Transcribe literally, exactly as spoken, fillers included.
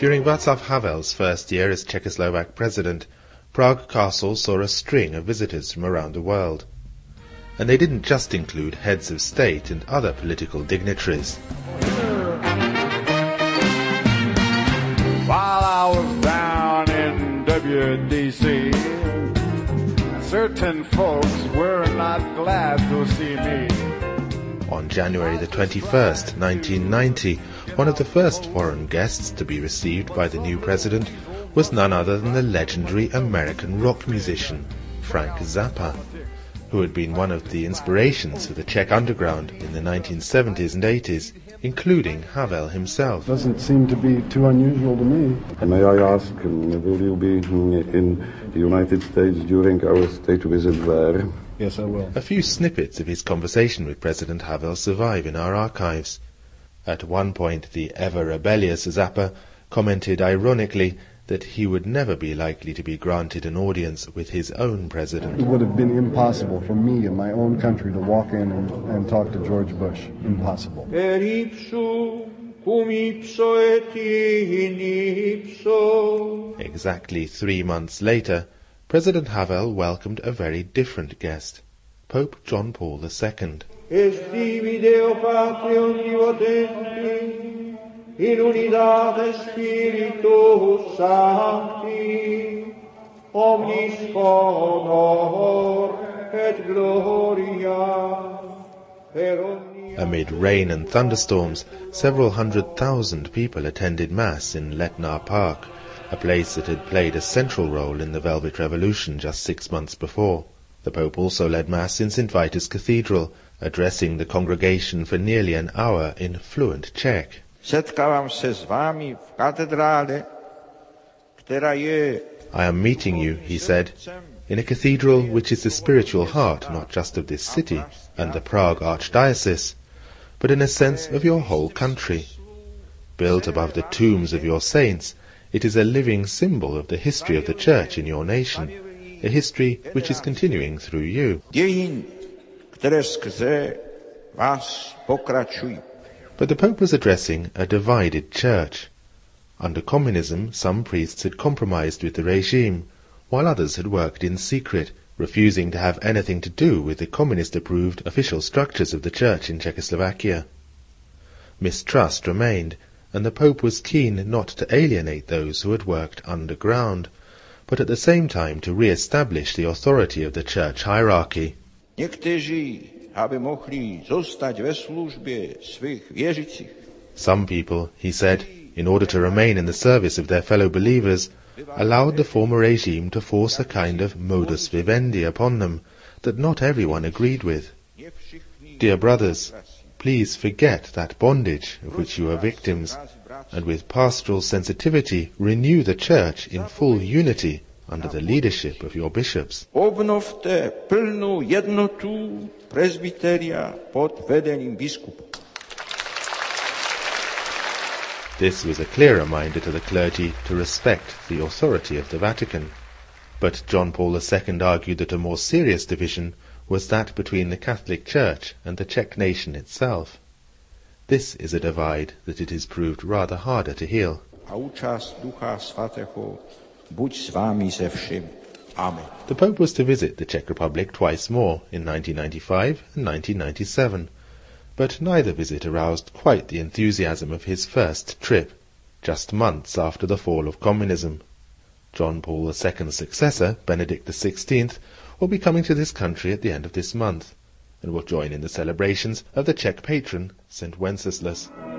During Václav Havel's first year as Czechoslovak president, Prague Castle saw a string of visitors from around the world. And they didn't just include heads of state and other political dignitaries. While I was down in W D C, certain folks were not glad to see me. On January the twenty-first, nineteen ninety, one of the first foreign guests to be received by the new president was none other than the legendary American rock musician, Frank Zappa, who had been one of the inspirations for the Czech underground in the nineteen seventies and eighties, including Havel himself. Doesn't seem to be too unusual to me. May I ask, um, will you be in the United States during our state visit there? Yes, I will. A few snippets of his conversation with President Havel survive in our archives. At one point, the ever-rebellious Zappa commented ironically that he would never be likely to be granted an audience with his own president. It would have been impossible for me in my own country to walk in and, and talk to George Bush. Impossible. Exactly three months later, President Havel welcomed a very different guest, Pope John Paul the Second. In unitate Spiritus Sancti, omnis honor et gloria per omnia. Amid rain and thunderstorms, several hundred thousand people attended Mass in Letnar Park, a place that had played a central role in the Velvet Revolution just six months before. The Pope also led Mass in Saint Vitus Cathedral, addressing the congregation for nearly an hour in fluent Czech. Setkávám se s vámi v katedrále, která je. I am meeting you, he said, in a cathedral which is the spiritual heart not just of this city and the Prague Archdiocese, but in a sense of your whole country. Built above the tombs of your saints, it is a living symbol of the history of the Church in your nation, a history which is continuing through you. Dějin, které skrze vás pokračují. But the Pope was addressing a divided church. Under communism, some priests had compromised with the regime, while others had worked in secret, refusing to have anything to do with the communist-approved official structures of the church in Czechoslovakia. Mistrust remained, and the Pope was keen not to alienate those who had worked underground, but at the same time to re-establish the authority of the church hierarchy. Někteří aby mohli zostať ve službě svých věřících. Some people, he said, in order to remain in the service of their fellow believers, allowed the former regime to force a kind of modus vivendi upon them that not everyone agreed with. Dear brothers, please forget that bondage of which you are victims, and with pastoral sensitivity renew the Church in full unity under the leadership of your bishops. Obnovte plnou jednotu presbyteria pod vedením biskupa. This was a clear reminder to the clergy to respect the authority of the Vatican. But John Paul the Second argued that a more serious division was that between the Catholic Church and the Czech nation itself. This is a divide that it has proved rather harder to heal. A účast Ducha Svatého buď s vámi se všemi. Amen. The Pope was to visit the Czech Republic twice more, in nineteen ninety-five and nineteen ninety-seven, but neither visit aroused quite the enthusiasm of his first trip, just months after the fall of communism. John Paul the Second's successor, Benedict the Sixteenth, will be coming to this country at the end of this month, and will join in the celebrations of the Czech patron, Saint Wenceslas.